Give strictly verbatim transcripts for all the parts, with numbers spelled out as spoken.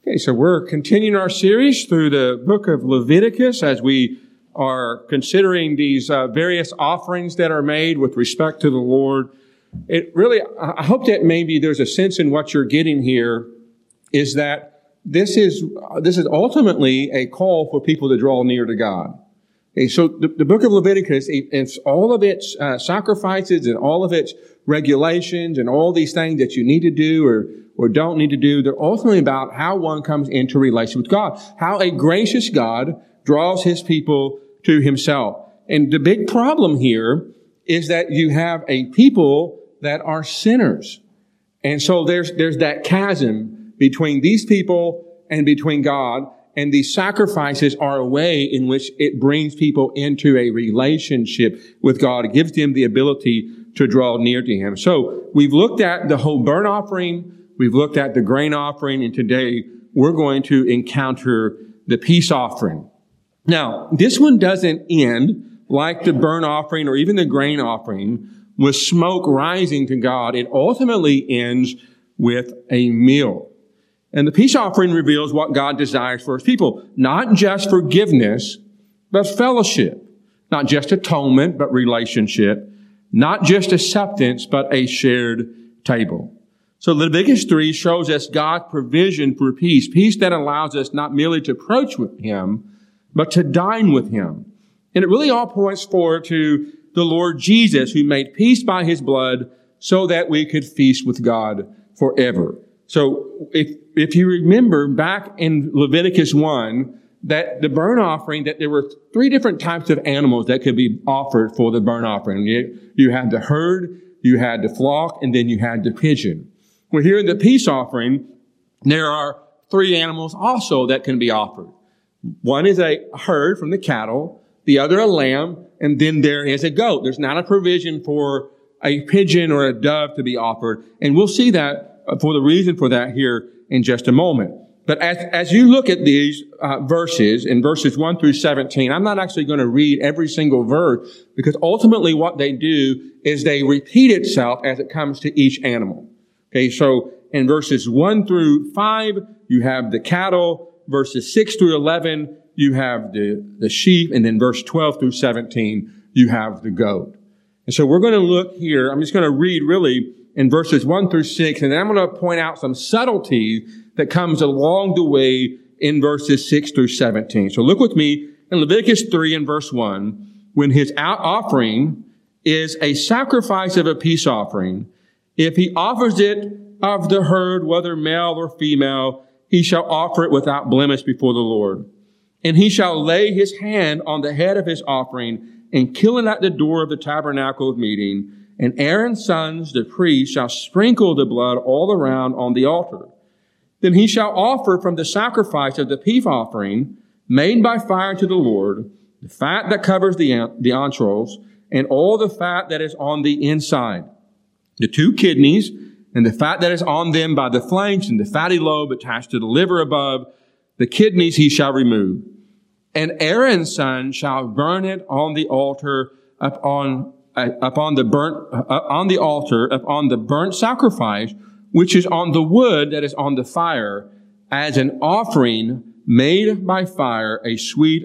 Okay, so we're continuing our series through the book of Leviticus as we are considering these uh, various offerings that are made with respect to the Lord. It really, I hope that maybe there's a sense in what you're getting here is that this is, this is ultimately a call for people to draw near to God. Okay, so the, the book of Leviticus, it's all of its uh, sacrifices and all of its regulations and all these things that you need to do or, or don't need to do. They're ultimately about how one comes into relation with God, how a gracious God draws his people to himself. And the big problem here is that you have a people that are sinners. And so there's, there's that chasm between these people and between God. And these sacrifices are a way in which it brings people into a relationship with God. It gives them the ability to draw near to him. So we've looked at the whole burnt offering. We've looked at the grain offering. And today we're going to encounter the peace offering. Now, this one doesn't end like the burnt offering or even the grain offering with smoke rising to God. It ultimately ends with a meal. And the peace offering reveals what God desires for his people. Not just forgiveness, but fellowship. Not just atonement, but relationship. Not just acceptance, but a shared table. So Leviticus three shows us God's provision for peace. Peace that allows us not merely to approach with him, but to dine with him. And it really all points forward to the Lord Jesus, who made peace by his blood so that we could feast with God forever. So if, if you remember back in Leviticus one, that the burnt offering, that there were three different types of animals that could be offered for the burnt offering. You, you had the herd, you had the flock, and then you had the pigeon. Well, here in the peace offering, there are three animals also that can be offered. One is a herd from the cattle, the other a lamb, and then there is a goat. There's not a provision for a pigeon or a dove to be offered. And we'll see that for the reason for that here in just a moment. But as, as you look at these uh, verses, in verses one through seventeen, I'm not actually going to read every single verse because ultimately what they do is they repeat itself as it comes to each animal. Okay, so in verses one through five, you have the cattle. Verses six through eleven, you have the, the sheep. And then verse twelve through seventeen, you have the goat. And so we're going to look here. I'm just going to read really in verses one through six, and then I'm going to point out some subtlety that comes along the way in verses six through seventeen. So look with me in Leviticus three and verse one, when his out offering is a sacrifice of a peace offering. If he offers it of the herd, whether male or female, he shall offer it without blemish before the Lord. And he shall lay his hand on the head of his offering and kill it at the door of the tabernacle of meeting. And Aaron's sons, the priests, shall sprinkle the blood all around on the altar. Then he shall offer from the sacrifice of the peace offering made by fire to the Lord, the fat that covers the, the entrails, and all the fat that is on the inside, the two kidneys, and the fat that is on them by the flanks, and the fatty lobe attached to the liver above, the kidneys he shall remove. And Aaron's son shall burn it on the altar upon uh, upon the burnt uh, on the altar upon the burnt sacrifice, which is on the wood that is on the fire, as an offering made by fire, a sweet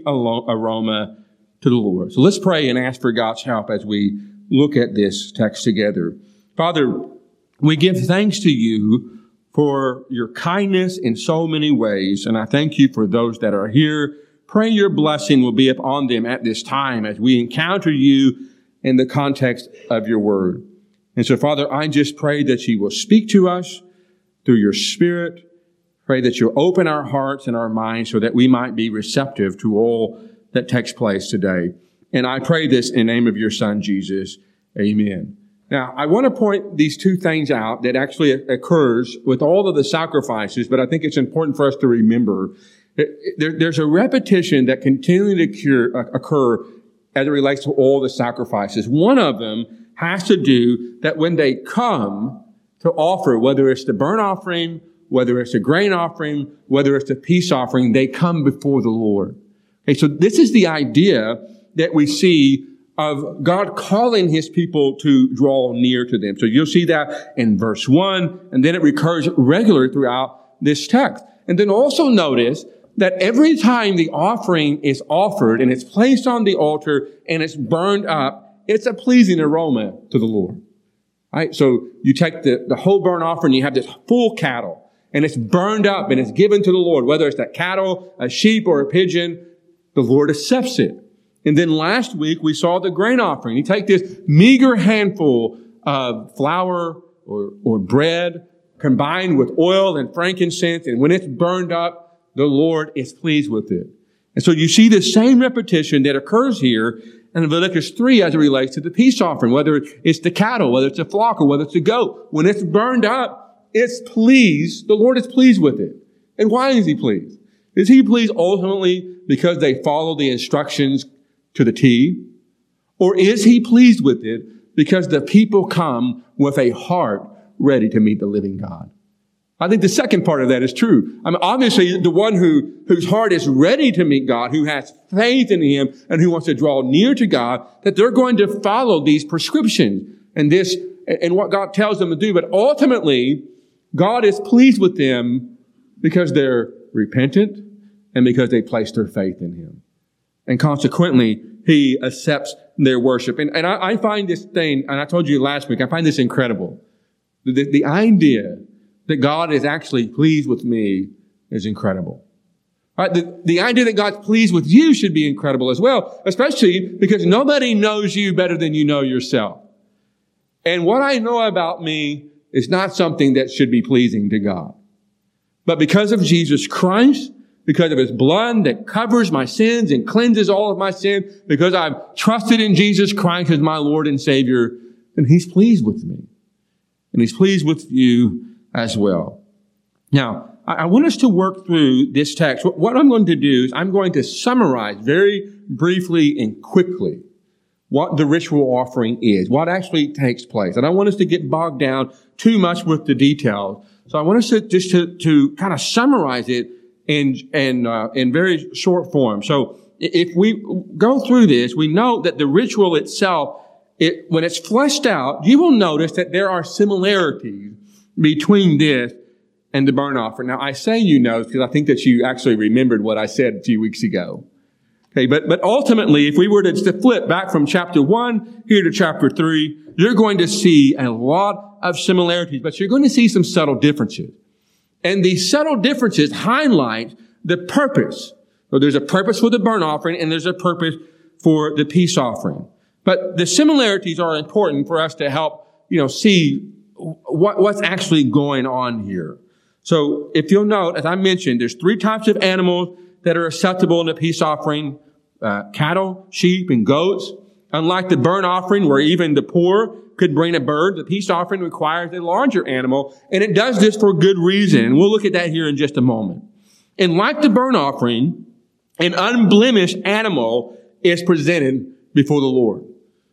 aroma to the Lord. So let's pray and ask for God's help as we look at this text together. Father, we give thanks to you for your kindness in so many ways, and I thank you for those that are here. Pray your blessing will be upon them at this time as we encounter you in the context of your word. And so, Father, I just pray that you will speak to us through your Spirit. Pray that you'll open our hearts and our minds so that we might be receptive to all that takes place today. And I pray this in the name of your Son, Jesus. Amen. Now, I want to point these two things out that actually occurs with all of the sacrifices, but I think it's important for us to remember. There, there's a repetition that continually occur as it relates to all the sacrifices. One of them has to do that when they come to offer, whether it's the burnt offering, whether it's a grain offering, whether it's a peace offering, they come before the Lord. Okay, so this is the idea that we see of God calling his people to draw near to them. So you'll see that in verse one, and then it recurs regularly throughout this text. And then also notice that every time the offering is offered and it's placed on the altar and it's burned up, it's a pleasing aroma to the Lord. Right? So you take the, the whole burnt offering, you have this full cattle, and it's burned up and it's given to the Lord, whether it's that cattle, a sheep, or a pigeon, the Lord accepts it. And then last week we saw the grain offering. You take this meager handful of flour or, or bread combined with oil and frankincense, and when it's burned up, the Lord is pleased with it. And so you see the same repetition that occurs here in Leviticus three as it relates to the peace offering, whether it's the cattle, whether it's a flock, or whether it's a goat. When it's burned up, it's pleased. The Lord is pleased with it. And why is He pleased? Is He pleased ultimately because they follow the instructions to the T? Or is He pleased with it because the people come with a heart ready to meet the living God? I think the second part of that is true. I mean, obviously, the one who, whose heart is ready to meet God, who has faith in Him, and who wants to draw near to God, that they're going to follow these prescriptions and this, and what God tells them to do. But ultimately, God is pleased with them because they're repentant and because they place their faith in Him. And consequently, He accepts their worship. And, and I, I find this thing, and I told you last week, I find this incredible. The, the idea that God is actually pleased with me is incredible. All right, the, the idea that God's pleased with you should be incredible as well, especially because nobody knows you better than you know yourself. And what I know about me is not something that should be pleasing to God. But because of Jesus Christ, because of His blood that covers my sins and cleanses all of my sin, because I've trusted in Jesus Christ as my Lord and Savior, then He's pleased with me. And He's pleased with you as well. Now, I want us to work through this text. What I'm going to do is I'm going to summarize very briefly and quickly what the ritual offering is, what actually takes place. I don't want us to get bogged down too much with the details. So I want us to just to, to kind of summarize it in, in, uh, in very short form. So if we go through this, we know that the ritual itself, it, when it's fleshed out, you will notice that there are similarities between this and the burnt offering. Now, I say you know because I think that you actually remembered what I said a few weeks ago. Okay, but, but ultimately, if we were to, to flip back from chapter one here to chapter three, you're going to see a lot of similarities, but you're going to see some subtle differences. And these subtle differences highlight the purpose. So there's a purpose for the burnt offering and there's a purpose for the peace offering. But the similarities are important for us to help, you know, see what, what's actually going on here. So if you'll note, as I mentioned, there's three types of animals that are acceptable in the peace offering, uh, cattle, sheep, and goats. Unlike the burnt offering where even the poor could bring a bird, the peace offering requires a larger animal, and it does this for good reason. And we'll look at that here in just a moment. And like the burnt offering, an unblemished animal is presented before the Lord.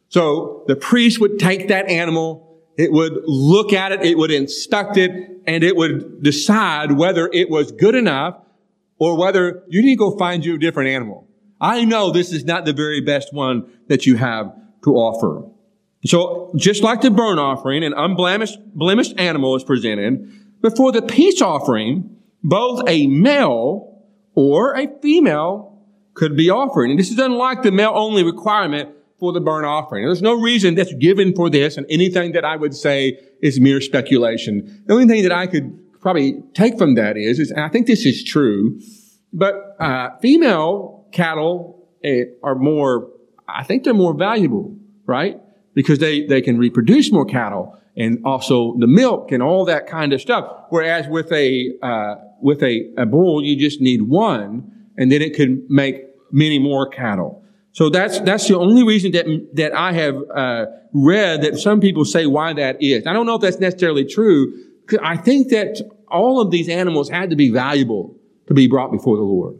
So the priest would take that animal, it would look at it, it would inspect it, and it would decide whether it was good enough or whether you need to go find you a different animal. I know this is not the very best one that you have to offer. So just like the burnt offering, an unblemished blemished animal is presented. But for the peace offering, both a male or a female could be offered. And this is unlike the male-only requirement for the burnt offering. There's no reason that's given for this, and anything that I would say is mere speculation. The only thing that I could probably take from that is, is and I think this is true, but uh, female cattle uh, are more, I think they're more valuable, right? Because they, they can reproduce more cattle and also the milk and all that kind of stuff. Whereas with a, uh, with a, a bull, you just need one and then it could make many more cattle. So that's, that's the only reason that, that I have, uh, read that some people say why that is. I don't know if that's necessarily true, because I think that all of these animals had to be valuable to be brought before the Lord.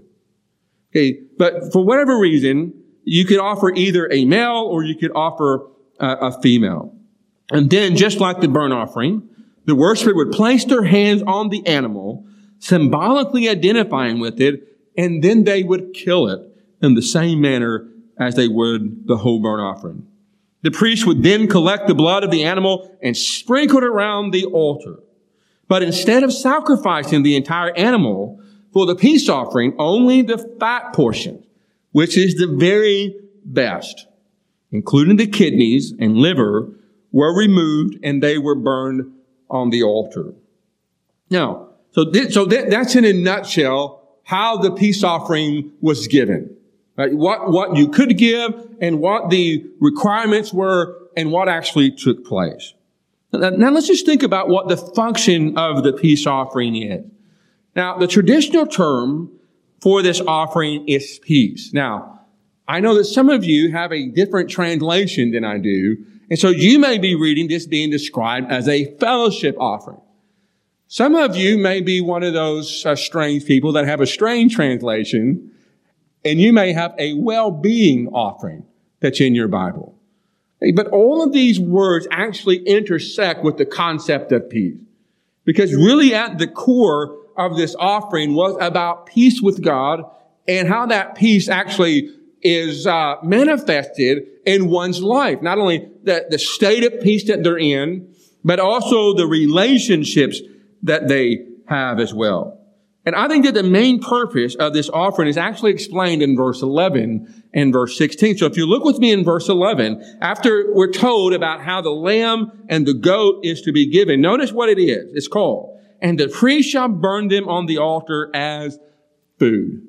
Okay. But for whatever reason, you could offer either a male or you could offer a female. And then, just like the burnt offering, the worshiper would place their hands on the animal, symbolically identifying with it, and then they would kill it in the same manner as they would the whole burnt offering. The priest would then collect the blood of the animal and sprinkle it around the altar. But instead of sacrificing the entire animal for the peace offering, only the fat portion, which is the very best, including the kidneys and liver, were removed and they were burned on the altar. Now, so, th- so th- that's in a nutshell how the peace offering was given. Right? What, what you could give and what the requirements were and what actually took place. Now, now let's just think about what the function of the peace offering is. Now, the traditional term for this offering is peace. Now, I know that some of you have a different translation than I do, and so you may be reading this being described as a fellowship offering. Some of you may be one of those uh, strange people that have a strange translation, and you may have a well-being offering that's in your Bible. But all of these words actually intersect with the concept of peace. Because really at the core of this offering was about peace with God and how that peace actually is uh, manifested in one's life. Not only the, the state of peace that they're in, but also the relationships that they have as well. And I think that the main purpose of this offering is actually explained in verse eleven and verse sixteen. So if you look with me in verse eleven, after we're told about how the lamb and the goat is to be given, notice what it is. It's called, and the priest shall burn them on the altar as food,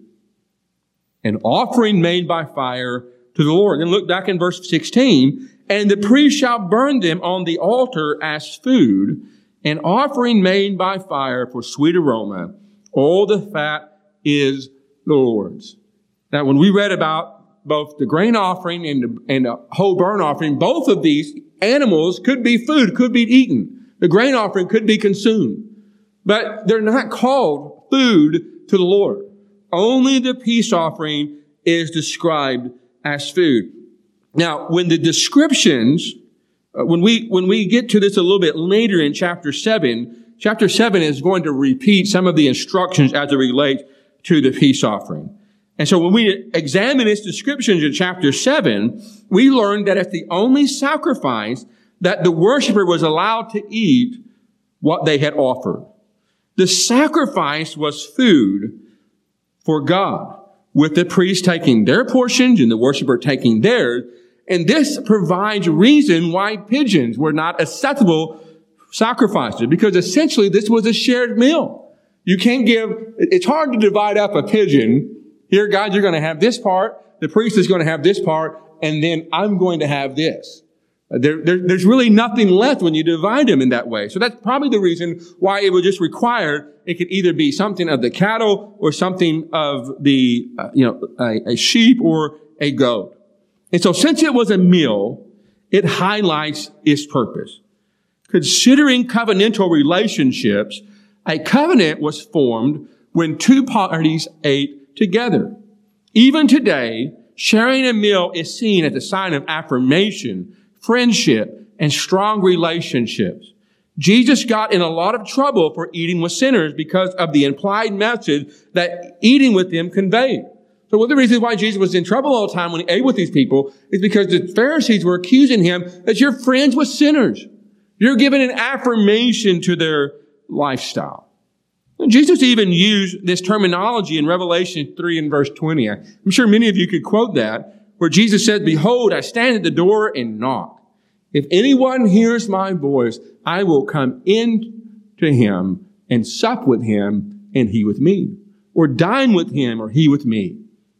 an offering made by fire to the Lord. And look back in verse sixteen, and the priest shall burn them on the altar as food, an offering made by fire for sweet aroma. All the fat is the Lord's. Now, when we read about both the grain offering and the, and the whole burnt offering, both of these animals could be food, could be eaten. The grain offering could be consumed. But they're not called food to the Lord. Only the peace offering is described as food. Now, when the descriptions, uh, when we, when we get to this a little bit later in chapter seven, Chapter seven is going to repeat some of the instructions as it relates to the peace offering. And so when we examine its descriptions in chapter seven, we learn that it's the only sacrifice that the worshiper was allowed to eat what they had offered. The sacrifice was food for God, with the priest taking their portions and the worshiper taking theirs. And this provides reason why pigeons were not acceptable sacrifices, because essentially this was a shared meal. You can't give, it's hard to divide up a pigeon. Here, God, you're going to have this part, the priest is going to have this part, and then I'm going to have this. There, there, there's really nothing left when you divide them in that way. So that's probably the reason why it would just require, it could either be something of the cattle or something of the, uh, you know, a, a sheep or a goat. And so since it was a meal, it highlights its purpose. Considering covenantal relationships, a covenant was formed when two parties ate together. Even today, sharing a meal is seen as a sign of affirmation, friendship, and strong relationships. Jesus got in a lot of trouble for eating with sinners because of the implied message that eating with them conveyed. So one of the reasons why Jesus was in trouble all the time when he ate with these people is because the Pharisees were accusing him that you're friends with sinners. You're giving an affirmation to their lifestyle. And Jesus even used this terminology in Revelation three and verse twenty. I'm sure many of you could quote that, where Jesus said, "Behold, I stand at the door and knock. If anyone hears my voice, I will come in to him and sup with him and he with me, or dine with him or he with me."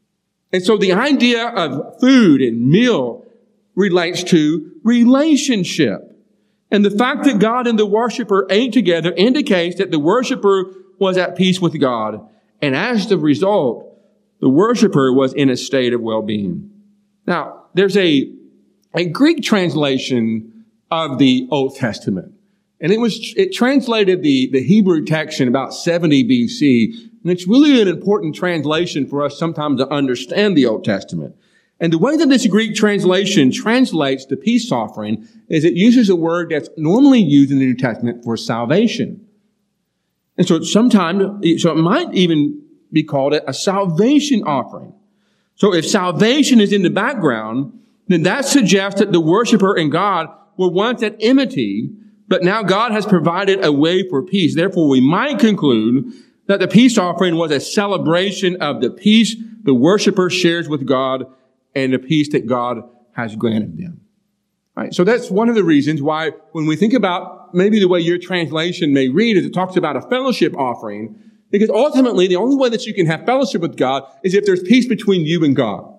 And so the idea of food and meal relates to relationship. And the fact that God and the worshiper ate together indicates that the worshiper was at peace with God. And as the result, the worshiper was in a state of well-being. Now, there's a, a Greek translation of the Old Testament. And it was, it translated the, the Hebrew text in about seventy B C. And it's really an important translation for us sometimes to understand the Old Testament. And the way that this Greek translation translates the peace offering is it uses a word that's normally used in the New Testament for salvation. And so sometimes, so it might even be called a salvation offering. So if salvation is in the background, then that suggests that the worshiper and God were once at enmity, But now God has provided a way for peace. Therefore, we might conclude that the peace offering was a celebration of the peace the worshiper shares with God and the peace that God has granted them. Right? So that's one of the reasons why when we think about maybe the way your translation may read is it talks about a fellowship offering, because ultimately the only way that you can have fellowship with God is if there's peace between you and God.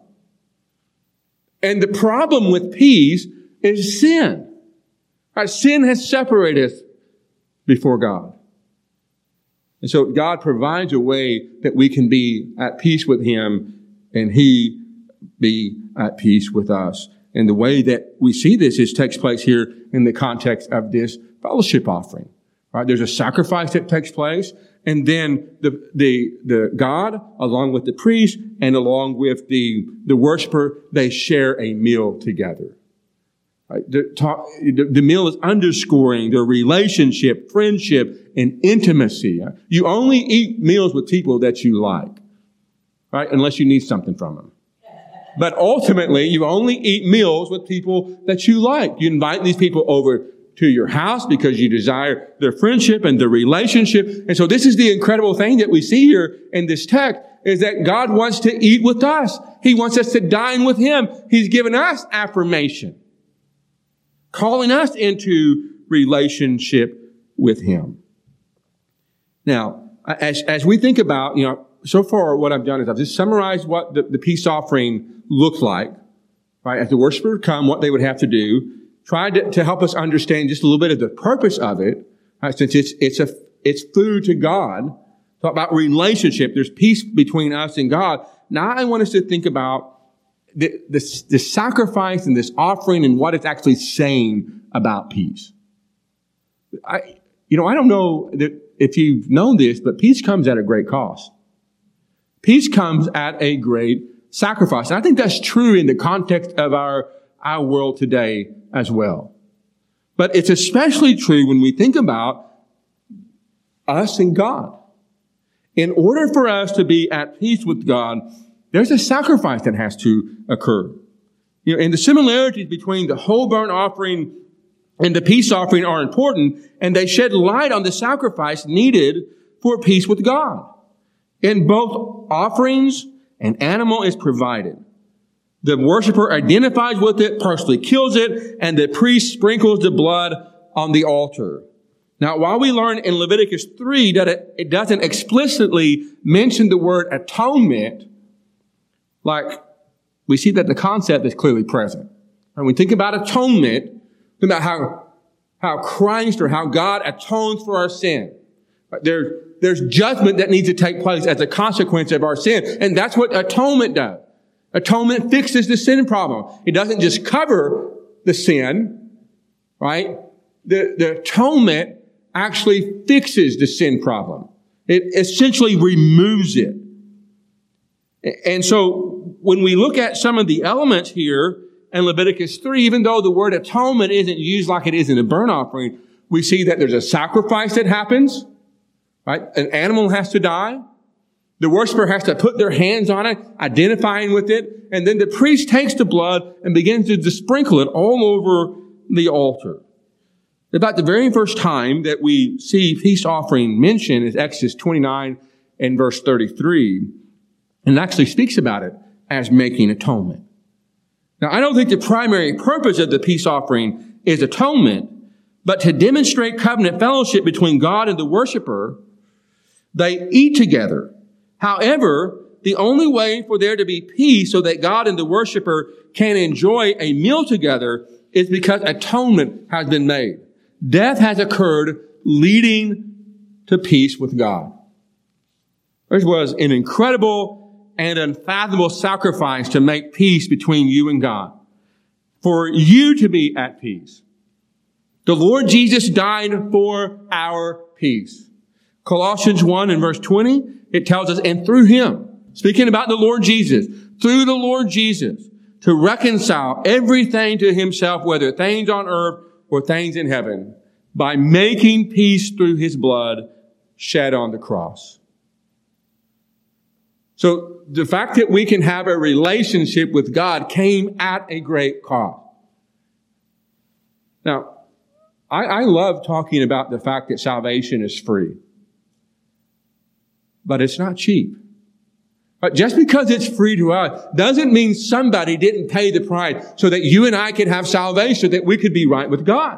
And the problem with peace is sin. Right? Sin has separated us before God. And so God provides a way that we can be at peace with Him and He be at peace with us. And the way that we see this is takes place here in the context of this fellowship offering. Right? There's a sacrifice that takes place, and then the the the God, along with the priest and along with the the worshiper, they share a meal together. Right? The, talk, the, the meal is underscoring their relationship, friendship, and intimacy. You only eat meals with people that you like, right? Unless you need something from them. But ultimately, you only eat meals with people that you like. You invite these people over to your house because you desire their friendship and their relationship. And so this is the incredible thing that we see here in this text, is that God wants to eat with us. He wants us to dine with Him. He's given us affirmation, calling us into relationship with Him. Now, as, as we think about, you know, so far what I've done is I've just summarized what the, the peace offering looked like, right? As the worshiper would come, what they would have to do, tried to, to help us understand just a little bit of the purpose of it, right? Since it's, it's a, it's food to God. Talk about relationship. There's peace between us and God. Now I want us to think about the, the, the sacrifice and this offering and what it's actually saying about peace. I, you know, I don't know that if you've known this, but peace comes at a great cost. Peace comes at a great sacrifice. And I think that's true in the context of our, our world today as well. But it's especially true when we think about us and God. In order for us to be at peace with God, there's a sacrifice that has to occur. You know, and the similarities between the whole burnt offering and the peace offering are important, and they shed light on the sacrifice needed for peace with God. In both offerings, an animal is provided. The worshiper identifies with it, personally kills it, and the priest sprinkles the blood on the altar. Now, while we learn in Leviticus three that it, it doesn't explicitly mention the word atonement, like we see that the concept is clearly present. When we think about atonement, think about how, how Christ or how God atones for our sin. There, there's judgment that needs to take place as a consequence of our sin. And that's what atonement does. Atonement fixes the sin problem. It doesn't just cover the sin, right? The, the atonement actually fixes the sin problem. It essentially removes it. And so when we look at some of the elements here in Leviticus three, even though the word atonement isn't used like it is in a burnt offering, we see that there's a sacrifice that happens, right? An animal has to die. The worshiper has to put their hands on it, identifying with it, and then the priest takes the blood and begins to sprinkle it all over the altar. About the very first time that we see peace offering mentioned is Exodus twenty-nine and verse thirty-three, and it actually speaks about it as making atonement. Now, I don't think the primary purpose of the peace offering is atonement, but to demonstrate covenant fellowship between God and the worshiper, they eat together. However, the only way for there to be peace so that God and the worshiper can enjoy a meal together is because atonement has been made. Death has occurred, leading to peace with God. There was an incredible and unfathomable sacrifice to make peace between you and God, for you to be at peace. The Lord Jesus died for our peace. Colossians one and verse twenty, it tells us, and through Him, speaking about the Lord Jesus, through the Lord Jesus, to reconcile everything to Himself, whether things on earth or things in heaven, by making peace through His blood shed on the cross. So the fact that we can have a relationship with God came at a great cost. Now, I, I love talking about the fact that salvation is free. But it's not cheap. But just because it's free to us doesn't mean somebody didn't pay the price so that you and I could have salvation, that we could be right with God.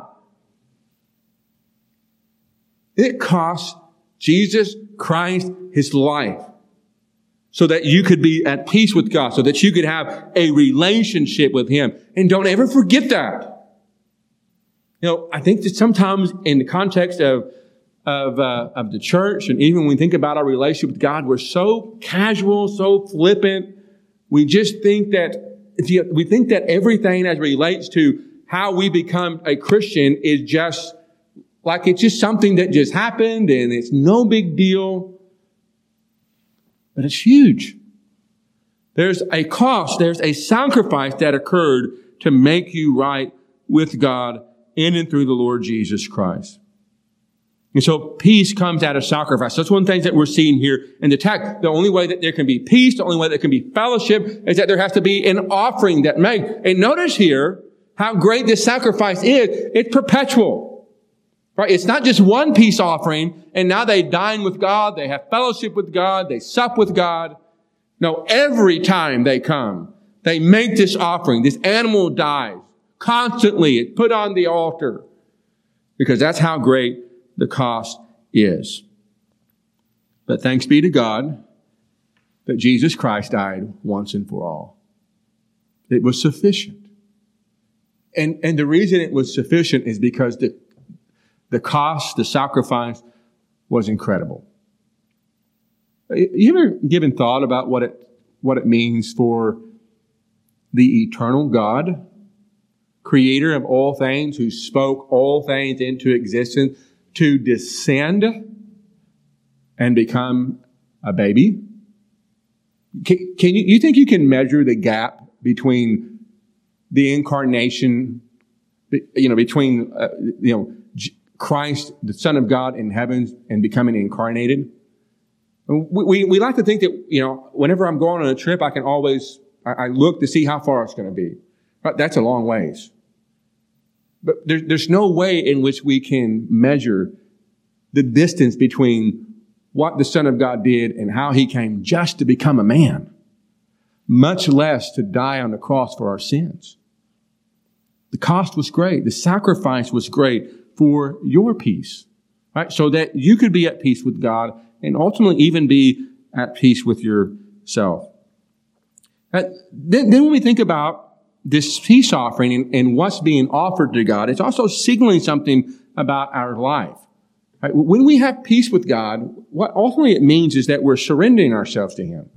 It cost Jesus Christ his life so that you could be at peace with God, so that you could have a relationship with him. And don't ever forget that. You know, I think that sometimes in the context of Of, uh, of the church, and even when we think about our relationship with God, we're so casual, so flippant. We just think that, we think that everything as it relates to how we become a Christian is just, like it's just something that just happened and it's no big deal. But it's huge. There's a cost, there's a sacrifice that occurred to make you right with God in and through the Lord Jesus Christ. And so peace comes out of sacrifice. That's one of the things that we're seeing here in the text. The only way that there can be peace, the only way that there can be fellowship, is that there has to be an offering that made. And notice here how great this sacrifice is. It's perpetual. Right? It's not just one peace offering, and now they dine with God, they have fellowship with God, they sup with God. No, every time they come, they make this offering. This animal dies. Constantly, it's put on the altar. Because that's how great the cost is. But thanks be to God that Jesus Christ died once and for all. It was sufficient. And, and the reason it was sufficient is because the, the cost, the sacrifice was incredible. You ever given thought about what it, what it means for the eternal God, creator of all things, who spoke all things into existence, to descend and become a baby? Can, can you, you think you can measure the gap between the incarnation, you know, between, uh, you know, Christ, the Son of God in heaven, and becoming incarnated? We, we, we like to think that, you know, whenever I'm going on a trip, I can always, I, I look to see how far it's going to be. But that's a long ways. But there, there's no way in which we can measure the distance between what the Son of God did and how he came just to become a man, much less to die on the cross for our sins. The cost was great. The sacrifice was great for your peace, right? So that you could be at peace with God and ultimately even be at peace with yourself. Then, then when we think about this peace offering and, and what's being offered to God, it's also signaling something about our life. Right? When we have peace with God, what ultimately it means is that we're surrendering ourselves to him.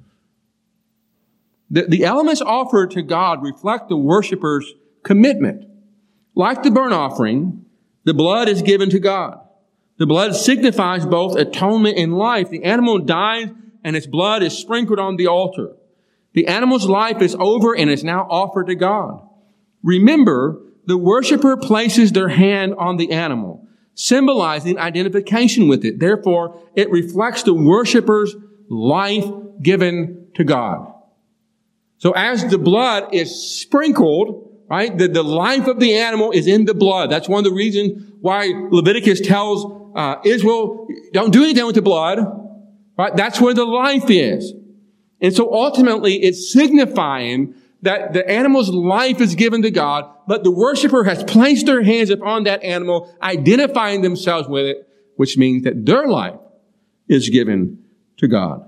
The, the elements offered to God reflect the worshiper's commitment. Like the burnt offering, the blood is given to God. The blood signifies both atonement and life. The animal dies and its blood is sprinkled on the altar. The animal's life is over and is now offered to God. Remember, the worshiper places their hand on the animal, symbolizing identification with it. Therefore, it reflects the worshiper's life given to God. So as the blood is sprinkled, right, the, the life of the animal is in the blood. That's one of the reasons why Leviticus tells uh, Israel, don't do anything with the blood. Right? That's where the life is. And so ultimately, it's signifying that the animal's life is given to God, but the worshiper has placed their hands upon that animal, identifying themselves with it, which means that their life is given to God.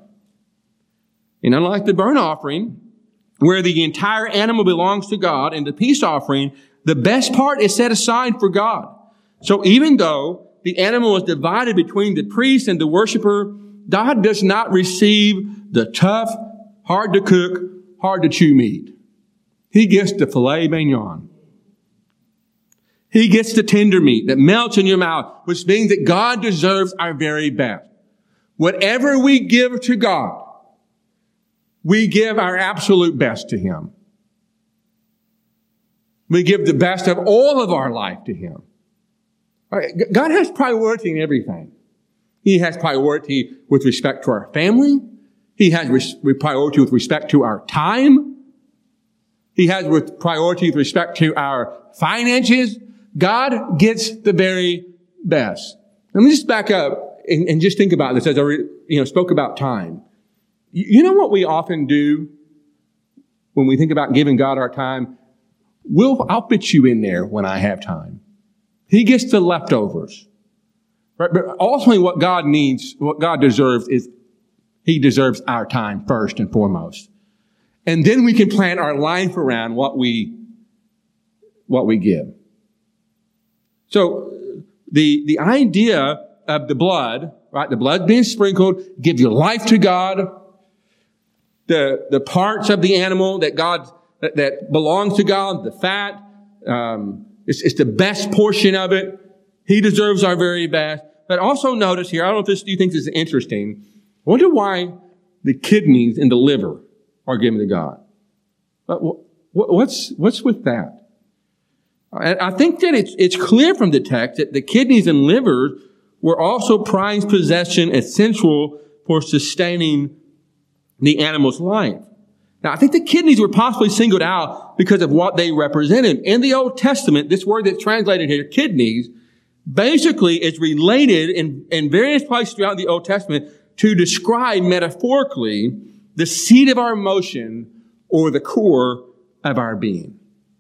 And unlike the burnt offering, where the entire animal belongs to God, and the peace offering, the best part is set aside for God. So even though the animal is divided between the priest and the worshiper, God does not receive the tough, hard to cook, hard to chew meat. He gets the filet mignon. He gets the tender meat that melts in your mouth, which means that God deserves our very best. Whatever we give to God, we give our absolute best to him. We give the best of all of our life to him. All right, God has priority in everything. He has priority with respect to our family. He has res- priority with respect to our time. He has with priority with respect to our finances. God gets the very best. Let me just back up and, and just think about this as I you know, spoke about time. You know what we often do when we think about giving God our time? We'll, I'll fit you in there when I have time. He gets the leftovers. Right? But ultimately what God needs, what God deserves is He deserves our time first and foremost. And then we can plan our life around what we, what we give. So the, the idea of the blood, right? The blood being sprinkled, give your life to God. The, the parts of the animal that God, that, that belongs to God, the fat, um, it's, it's the best portion of it. He deserves our very best. But also notice here, I don't know if this, do you think this is interesting? I wonder why the kidneys and the liver are given to God. But what's, what's with that? I think that it's, it's clear from the text that the kidneys and liver were also prized possession, essential for sustaining the animal's life. Now, I think the kidneys were possibly singled out because of what they represented. In the Old Testament, this word that's translated here, kidneys, basically is related in, in various places throughout the Old Testament to describe metaphorically the seat of our emotion or the core of our being.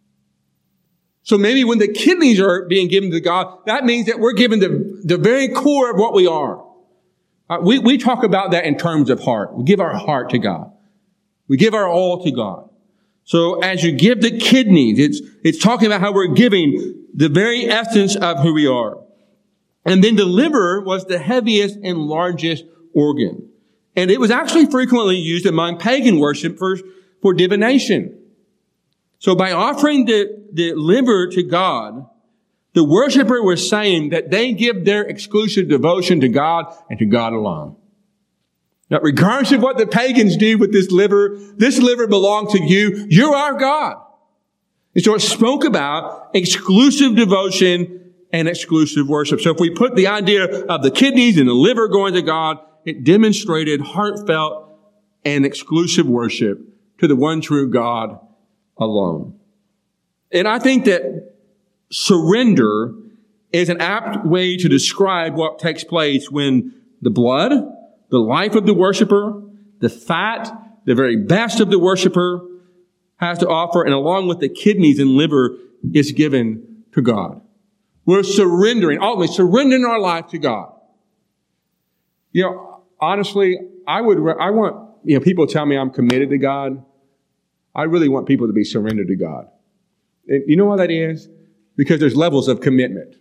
So maybe when the kidneys are being given to God, that means that we're given the, the very core of what we are. Uh, we, we talk about that in terms of heart. We give our heart to God. We give our all to God. So as you give the kidneys, it's, it's talking about how we're giving the very essence of who we are. And then the liver was the heaviest and largest organ. And it was actually frequently used among pagan worship for, for divination. So by offering the, the liver to God, the worshiper was saying that they give their exclusive devotion to God and to God alone. Now, regardless of what the pagans do with this liver, this liver belongs to you. You're our God. And so it spoke about exclusive devotion and exclusive worship. So if we put the idea of the kidneys and the liver going to God, it demonstrated heartfelt and exclusive worship to the one true God alone. And I think that surrender is an apt way to describe what takes place when the blood, the life of the worshiper, the fat, the very best of the worshiper has to offer, and along with the kidneys and liver is given to God. We're surrendering, ultimately surrendering our life to God. You know, honestly, I would, I want, you know, people tell me I'm committed to God. I really want people to be surrendered to God. And you know why that is? Because there's levels of commitment.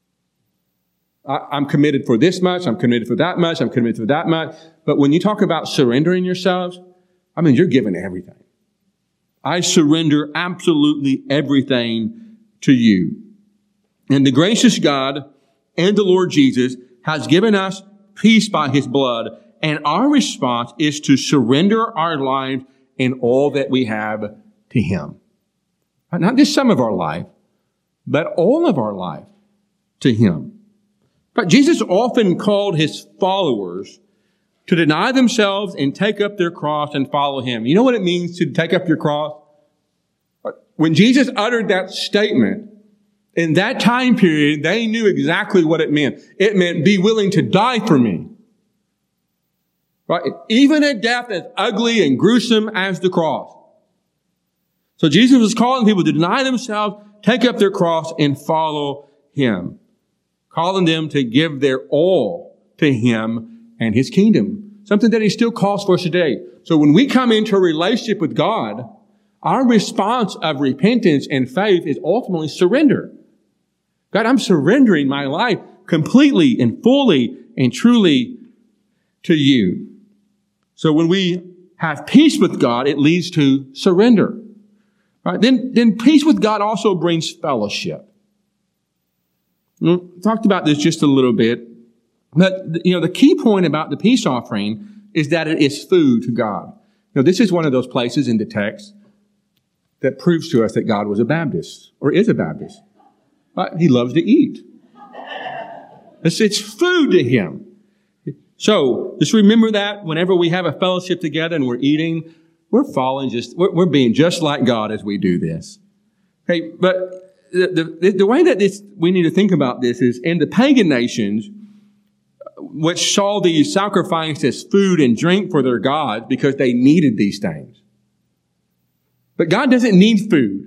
I, I'm committed for this much. I'm committed for that much. I'm committed for that much. But when you talk about surrendering yourselves, I mean, you're giving everything. I surrender absolutely everything to you. And the gracious God and the Lord Jesus has given us peace by His blood. And our response is to surrender our lives and all that we have to Him. Not just some of our life, but all of our life to Him. But Jesus often called His followers to deny themselves and take up their cross and follow Him. You know what it means to take up your cross? When Jesus uttered that statement, in that time period, they knew exactly what it meant. It meant be willing to die for me. Right? Even a death as ugly and gruesome as the cross. So Jesus was calling people to deny themselves, take up their cross, and follow Him. Calling them to give their all to Him and His kingdom. Something that He still calls for us today. So when we come into a relationship with God, our response of repentance and faith is ultimately surrender. God, I'm surrendering my life completely and fully and truly to You. So when we have peace with God, it leads to surrender. Right? Then, then peace with God also brings fellowship. We talked about this just a little bit, but you know the key point about the peace offering is that it is food to God. Now, this is one of those places in the text that proves to us that God was a Baptist or is a Baptist. Right? He loves to eat. It's, it's food to Him. So just remember that whenever we have a fellowship together and we're eating, we're following just, we're, we're being just like God as we do this. Okay, but the, the, the way that this, we need to think about this is in the pagan nations, which saw these sacrificed as food and drink for their gods because they needed these things. But God doesn't need food.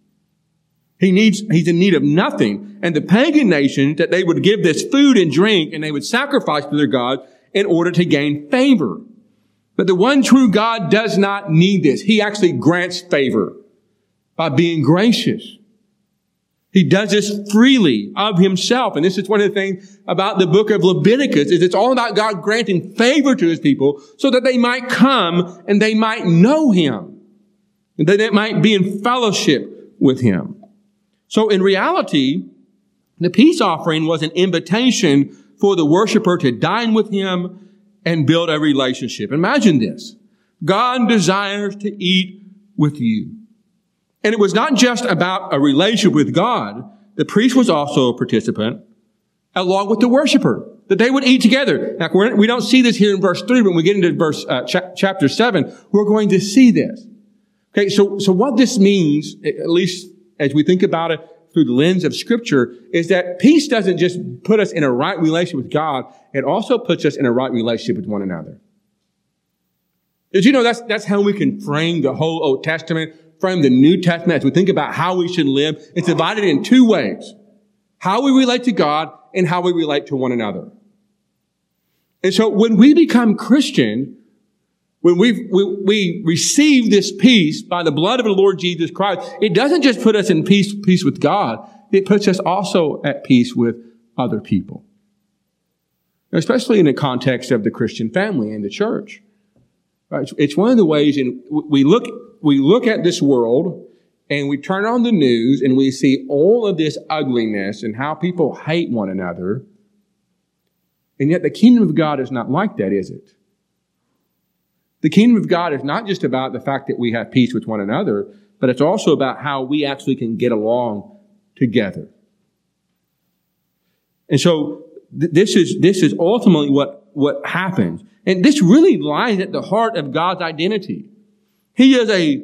He needs, he's in need of nothing. And the pagan nations, that they would give this food and drink and they would sacrifice to their God in order to gain favor. But the one true God does not need this. He actually grants favor by being gracious. He does this freely of himself. And this is one of the things about the book of Leviticus, is it's all about God granting favor to his people so that they might come and they might know him. And that they might be in fellowship with him. So in reality, the peace offering was an invitation for the worshiper to dine with him and build a relationship. Imagine this. God desires to eat with you. And it was not just about a relationship with God. The priest was also a participant along with the worshiper, that they would eat together. Now, we're, we don't see this here in verse three, but when we get into verse uh, ch- chapter seven, we're going to see this. Okay, so, so what this means, at least as we think about it through the lens of Scripture, is that peace doesn't just put us in a right relationship with God, it also puts us in a right relationship with one another. Did you know that's, that's how we can frame the whole Old Testament, frame the New Testament as we think about how we should live? It's divided in two ways. How we relate to God and how we relate to one another. And so when we become Christian, when we, we, we receive this peace by the blood of the Lord Jesus Christ, it doesn't just put us in peace, peace with God. It puts us also at peace with other people. Especially in the context of the Christian family and the church. Right? It's one of the ways in we look, we look at this world and we turn on the news and we see all of this ugliness and how people hate one another. And yet the kingdom of God is not like that, is it? The kingdom of God is not just about the fact that we have peace with one another, but it's also about how we actually can get along together. And so th- this is, this is ultimately what, what happens. And this really lies at the heart of God's identity. He is a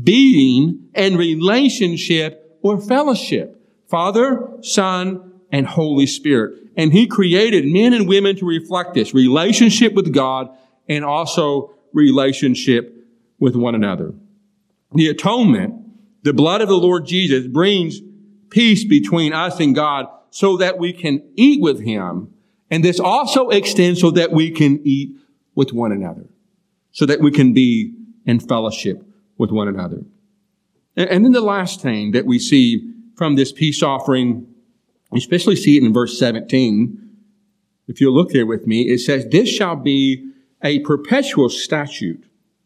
being and relationship or fellowship. Father, Son, and Holy Spirit. And He created men and women to reflect this relationship with God and also relationship with one another. The atonement, the blood of the Lord Jesus, brings peace between us and God so that we can eat with Him. And this also extends so that we can eat with one another, so that we can be in fellowship with one another. And then the last thing that we see from this peace offering, we especially see it in verse seventeen. If you'll look there with me, it says, "This shall be a perpetual statute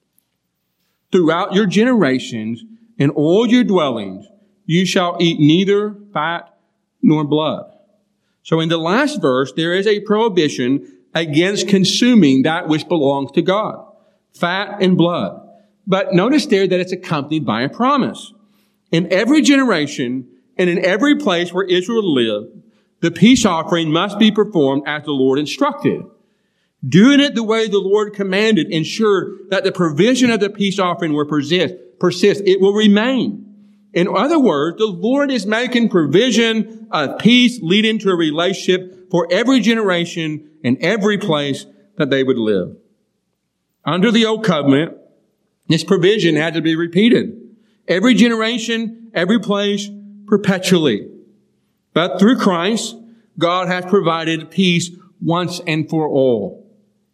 throughout your generations in all your dwellings. You shall eat neither fat nor blood." So in the last verse, there is a prohibition against consuming that which belongs to God, fat and blood. But notice there that it's accompanied by a promise. In every generation and in every place where Israel lived, the peace offering must be performed as the Lord instructed. Doing it the way the Lord commanded ensured that the provision of the peace offering will persist. persist. It will remain. In other words, the Lord is making provision of peace leading to a relationship for every generation and every place that they would live. Under the old covenant, this provision had to be repeated. Every generation, every place, perpetually. But through Christ, God has provided peace once and for all.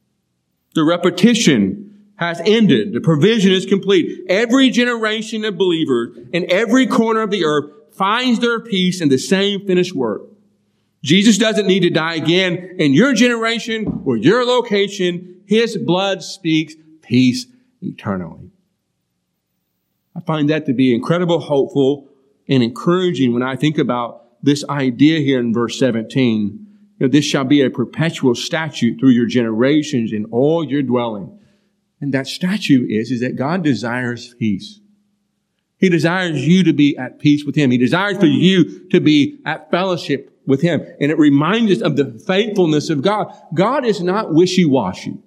The repetition has ended. The provision is complete. Every generation of believers in every corner of the earth finds their peace in the same finished work. Jesus doesn't need to die again in your generation or your location. His blood speaks peace eternally. I find that to be incredible, hopeful, and encouraging when I think about this idea here in verse seventeen. You know, this shall be a perpetual statute through your generations in all your dwelling. And that statute is, is that God desires peace. He desires you to be at peace with Him. He desires for you to be at fellowship with Him. And it reminds us of the faithfulness of God. God is not wishy-washy.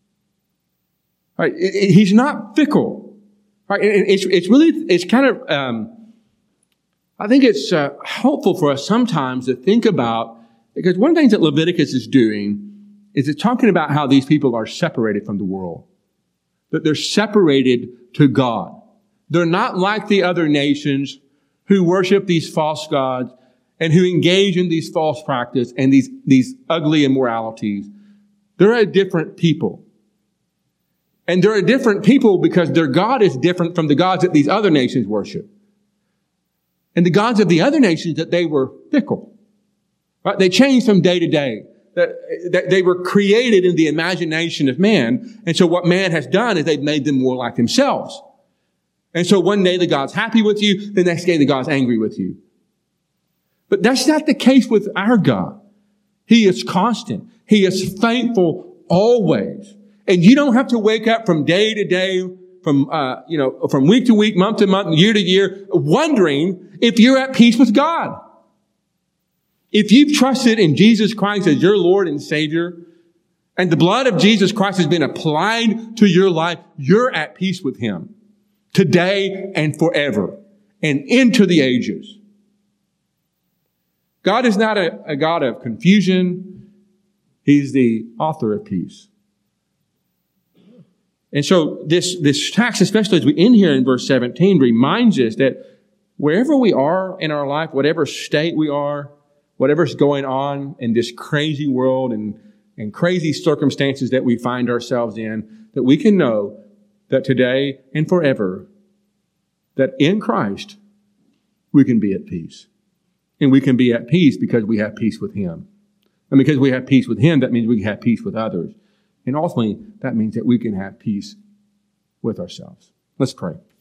Right? He's not fickle. Right? It's, it's really, it's kind of, um, I think it's uh, helpful for us sometimes to think about, because one of the things that Leviticus is doing is it's talking about how these people are separated from the world. That they're separated to God. They're not like the other nations who worship these false gods and who engage in these false practices and these, these ugly immoralities. They're a different people. And they're a different people because their God is different from the gods that these other nations worship. And the gods of the other nations, that they were fickle. Right? They changed from day to day. That, that they were created in the imagination of man. And so what man has done is they've made them more like themselves. And so one day the God's happy with you, the next day the God's angry with you. But that's not the case with our God. He is constant. He is faithful always. And you don't have to wake up from day to day, from, uh, you know, from week to week, month to month, year to year, wondering if you're at peace with God. If you've trusted in Jesus Christ as your Lord and Savior, and the blood of Jesus Christ has been applied to your life, you're at peace with Him today and forever and into the ages. God is not a, a God of confusion. He's the author of peace. And so this, this text, especially as we end here in verse seventeen, reminds us that wherever we are in our life, whatever state we are, whatever's going on in this crazy world and, and crazy circumstances that we find ourselves in, that we can know that today and forever, that in Christ, we can be at peace. And we can be at peace because we have peace with Him. And because we have peace with Him, that means we can have peace with others. And ultimately, that means that we can have peace with ourselves. Let's pray.